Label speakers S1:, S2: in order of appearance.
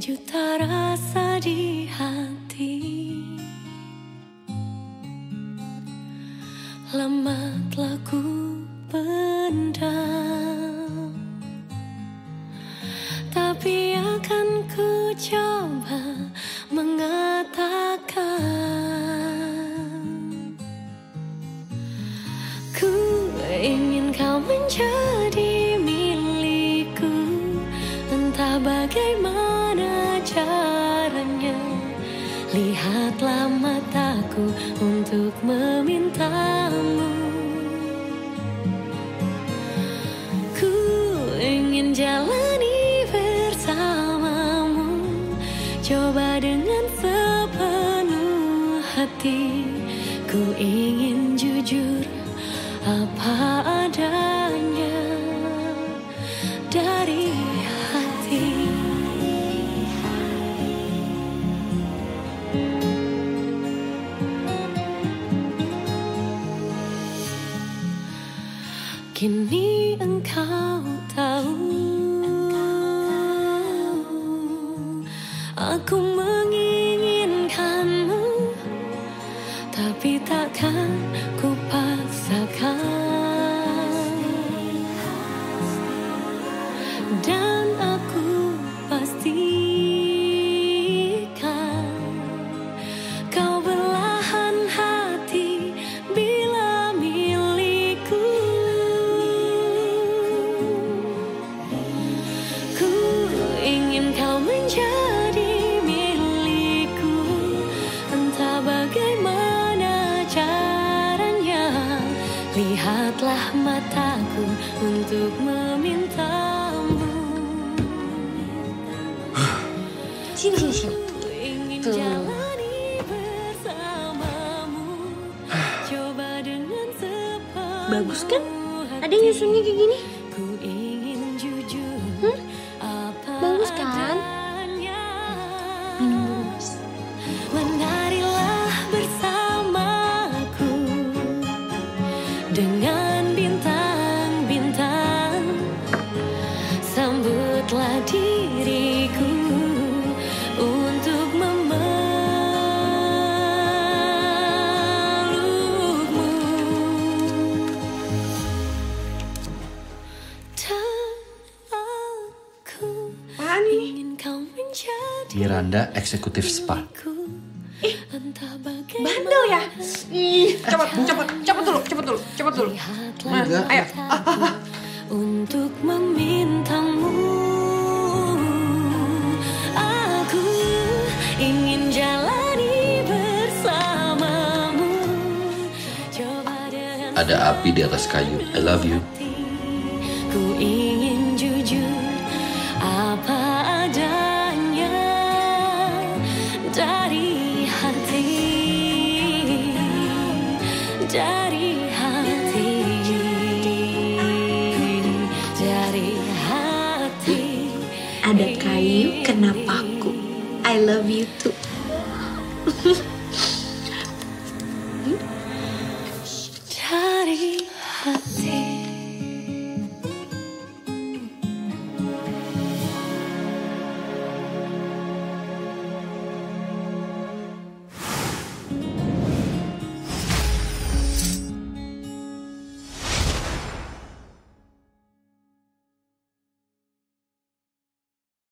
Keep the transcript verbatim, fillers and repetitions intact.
S1: sejuta rasa di hati. Lama telah ku pendam, tapi akan ku coba mengatakan. Ku ingin kau menjadi milikku, entah bagaimana caranya. Lihatlah mataku untuk memintamu. Ku ingin jalani bersamamu, coba dengan sepenuh hati. Ku ingin jujur apa adanya dari hati. Kini engkau tahu, aku menginginkanmu, tapi takkan ku paksakan. Dan aku pastikan kau belahan hati bila milikku. Ku ingin kau menjadi milikku, entah bagaimana caranya. Lihatlah mataku untuk memintamu.
S2: Sini, sini, sini. Tuh. Bagus kan? Ada nyusunnya kayak gini. Hmm? Bagus kan? Minum dulu, Mas.
S1: Menarilah bersamaku dengan bintang-bintang, sambutlah diriku untuk memelukmu. Dan aku ingin kau menjadi
S3: Miranda Eksekutif Spa.
S2: Ih, bandel ya? Ih, cepet, cepet, cepet dulu, cepet dulu, cepet dulu. Nah, ayo.
S1: Untuk memintamu, aku ingin jalani bersamamu. Coba dengan
S3: Ada api di atas kayu. I love you.
S1: ku ingin jujur apa adanya dari hati, dari hati, dari hati.
S2: Ada kayu kena paku. I love you too.